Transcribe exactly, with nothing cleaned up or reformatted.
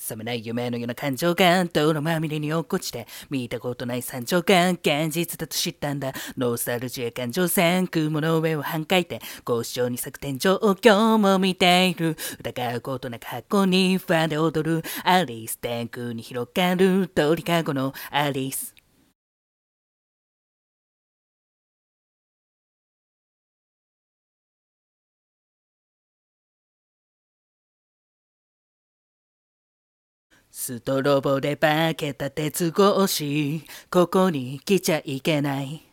覚めない夢のような感情が泥まみれに落っこちて見たことない山頂が現実だと知ったんだ。ノスタルジー感情線雲の上を半回転高潮に咲く天井を今日も見ている。疑うことなく箱にファンで踊るアリス。天空に広がる鳥かごのアリス。ストロボで化けた鉄格子ここに来ちゃいけない。